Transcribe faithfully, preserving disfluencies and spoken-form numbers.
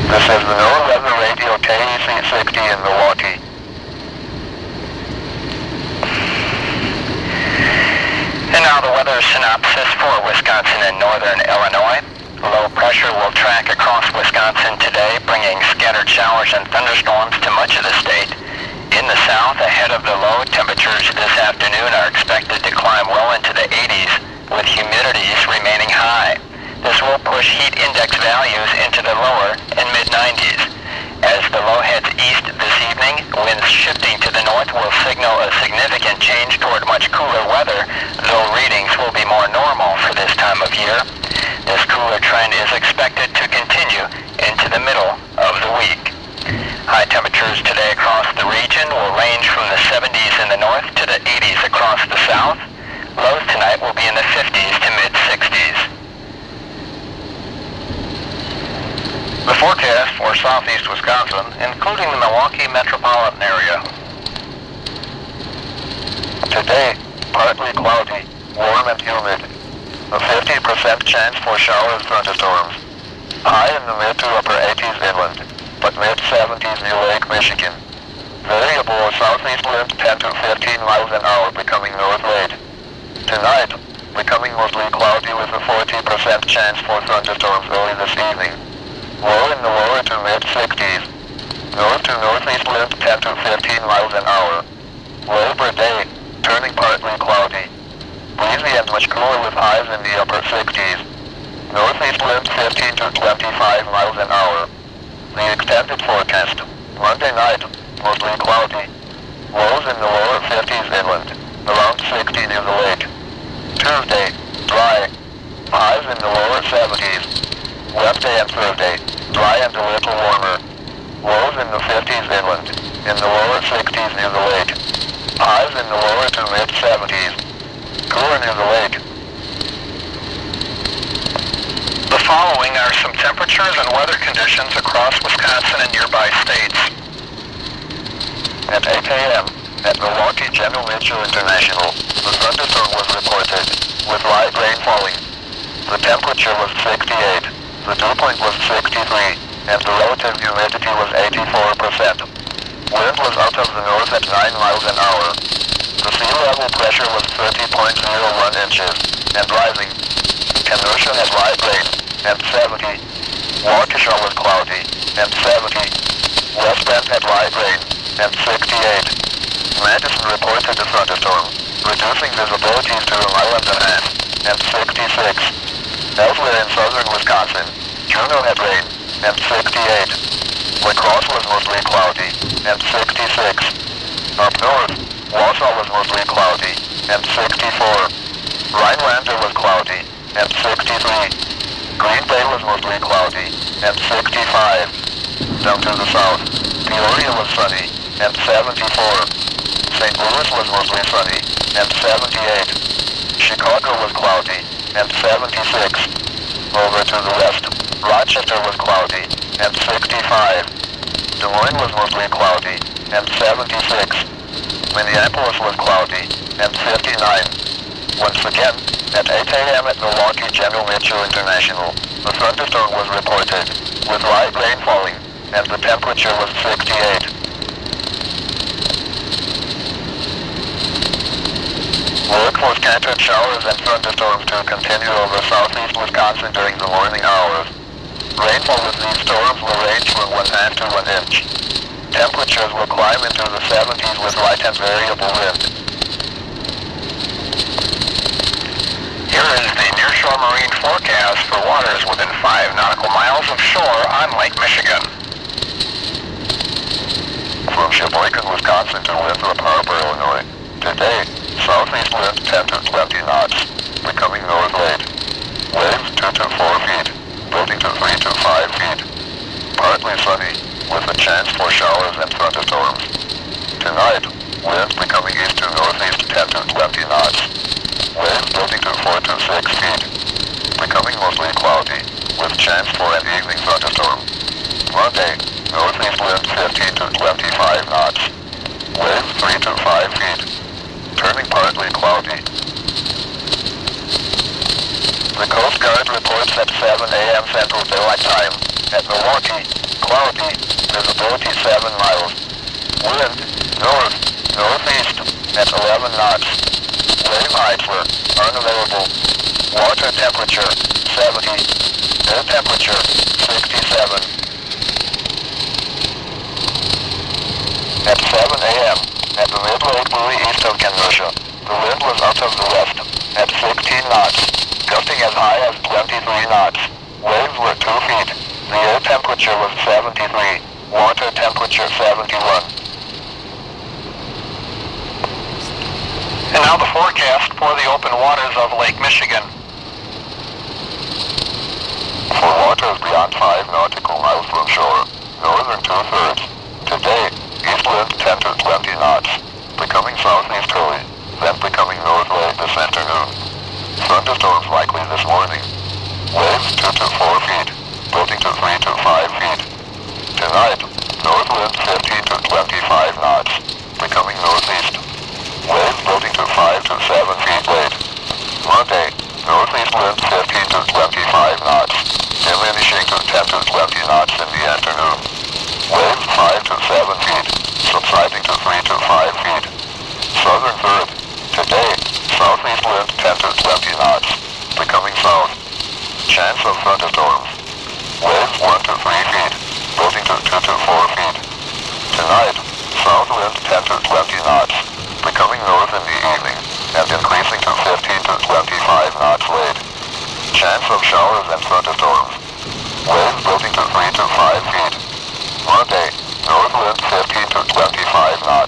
This is the NOAA Weather Radio K E C sixty in Milwaukee. And now the weather synopsis for Wisconsin and northern Illinois. Low pressure will track across Wisconsin today, bringing scattered showers and thunderstorms to much of the state. In the south, ahead of the low, temperatures this afternoon are expected to climb well into the eighties, with humidities remaining high. This will push heat index values into the lower and mid nineties. As the low heads east this evening, winds shifting to the north will signal a significant change toward much cooler weather, though readings will be more normal for this time of year. This cooler trend is expected to continue into the middle of the week. High temperatures today across the region will range from the seventies in the north to the eighties across the south. Lows tonight will be in the fifties to mid sixties. The forecast for southeast Wisconsin, including the Milwaukee metropolitan area. Today, partly cloudy, warm and humid. A fifty percent chance for showers, thunderstorms. High in the mid to upper eighties inland, but mid seventies near Lake Michigan. Variable southeast winds ten to fifteen miles an hour, becoming north-west. Tonight, becoming mostly cloudy with a forty percent chance for thunderstorms early this evening. Low in the lower to mid sixties. North to northeast winds ten to fifteen miles an hour. Low per day, turning partly cloudy. Breezy and much cooler with highs in the upper sixties. Northeast winds fifteen to twenty-five miles an hour. The extended forecast. Monday night, mostly cloudy. Lows in the lower fifties inland, around sixty near the lake. Tuesday, dry. Highs in the lower seventies. Wednesday and Thursday, dry and a little warmer. Lows in the fifties inland, in the lower sixties near the lake. Highs in the lower to mid seventies. Cooler near the lake. The following are some temperatures and weather conditions across Wisconsin and nearby states. At eight A M at Milwaukee General Mitchell International, the thunderstorm was reported, with light rain falling. The temperature was sixty-eight, the dew point was sixty-three, and the relative humidity was eighty-four percent. Wind was out of the north at nine miles an hour. The sea level pressure was thirty point zero one inches, and rising. Kenosha had light rain, and seventy. Waukesha was cloudy, and seventy. West Bend had light rain, and sixty-eight. Madison reported a thunderstorm, reducing visibilities to a mile and a half, and sixty-six. Elsewhere in southern Wisconsin, Juneau had rain, and sixty-eight. La Crosse was mostly cloudy, and sixty-six. Up north, Wausau was mostly cloudy, and sixty-four. Rhinelander was cloudy, and sixty-three. Green Bay was mostly cloudy, and sixty-five. Down to the south, Peoria was sunny, and seventy-four. Saint Louis was mostly sunny, and seventy-eight. Chicago was cloudy, and seventy-six. Over to the west, Rochester was cloudy, and sixty-five. Des Moines was mostly cloudy, and seventy-six. Minneapolis was cloudy, and fifty-nine. Once again, at eight A M at Milwaukee General Mitchell International, a thunderstorm was reported, with light rain falling, and the temperature was sixty-eight. Look for scattered showers and thunderstorms to continue over southeast Wisconsin during the morning hours. Rainfall with these storms will range from one half to one inch. Temperatures will climb into the seventies with light and variable wind. Here is the nearshore marine forecast for waters within five nautical miles of shore on Lake Michigan. From Sheboygan, Wisconsin to Winthrop Harbor, Illinois. Today, southeast winds ten to twenty knots, becoming north-west. Waves two to four feet, building to three to five feet. Partly sunny, with a chance for showers and thunderstorms. Tonight, winds becoming east to northeast ten to twenty knots. Waves building to four to six feet. Becoming mostly cloudy, with chance for an evening thunderstorm. Monday, northeast winds fifteen to twenty-five knots. Waves three to five feet. Turning partly cloudy. The Coast Guard reports at seven A M Central Daylight Time. at Milwaukee, cloudy, visibility seven miles. Wind, north, northeast, at eleven knots. Wave heights were unavailable. Water temperature, seventy. Air temperature, sixty-seven. At seven A M, at the mid-lake buoy east of Kenosha, the wind was out of the west, at sixteen knots, gusting as high as twenty-three knots. Waves were two feet. The air temperature was seventy-three. Water temperature seventy-one. And now the forecast for the open waters of Lake Michigan. For waters beyond five nautical miles from shore, northern two-thirds. Today, east wind ten to twenty knots, becoming southeasterly, then becoming northerly this afternoon. Thunderstorms likely this morning. Waves two to four feet, building to three to five feet. Tonight, north wind fifteen to twenty-five knots, becoming northeast. Waves building to five to seven feet late. Monday, northeast wind fifteen to twenty-five knots, diminishing to ten to twenty knots in the afternoon. Waves five to seven feet, subsiding to three to five feet. Southern third, today, southeast wind ten to twenty knots, becoming south. Chance of thunderstorms. Waves one to three feet, building to two to four feet. Tonight, south wind ten to twenty knots, becoming north in the evening, and increasing to fifteen to twenty-five knots late. Chance of showers and thunderstorms. Waves building to three to five feet. Monday, north wind fifteen to twenty-five knots.